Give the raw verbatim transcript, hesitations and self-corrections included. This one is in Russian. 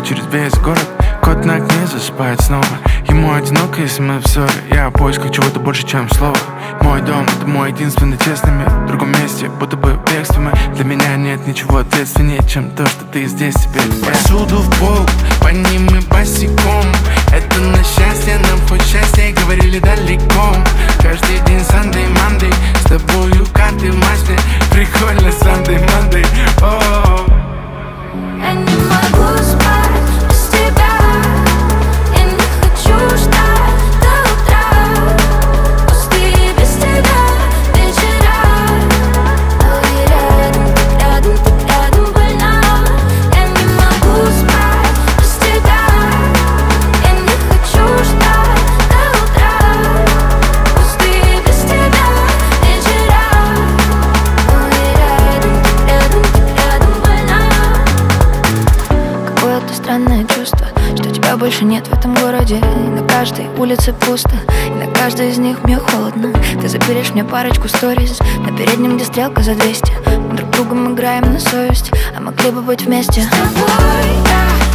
через весь город. Кот на окне засыпает снова. Ему одиноко, если мы в ссоре. Я в поисках чего-то больше, чем слово. Мой дом — это мой единственный тесный мир. В другом месте, будто бы в бегстве мы. Для меня нет ничего ответственнее, чем то, что ты здесь теперь. Посуду в пол, по ним мы босиком. Это на счастье, нам хоть счастье, говорили далеко. Каждый день Sunday, Monday, с тобою карты в масле. Прикольно Sunday, Monday, о. Я не могу спать без тебя. Я не хочу ждать до утра. Пустые без тебя вечера. Но и рядом, рядом, рядом больна. Я не могу спать без тебя. Я не хочу ждать до утра. Пустые без тебя вечера. Но и рядом, рядом, рядом больна. Какое-то странное чувство, что тебя больше нет в этом городе. И на каждой улице пусто, и на каждой из них мне холодно. Ты запилишь мне парочку сториз на переднем, где стрелка за двести. Мы друг другом играем на совесть, а могли бы быть вместе. С тобой я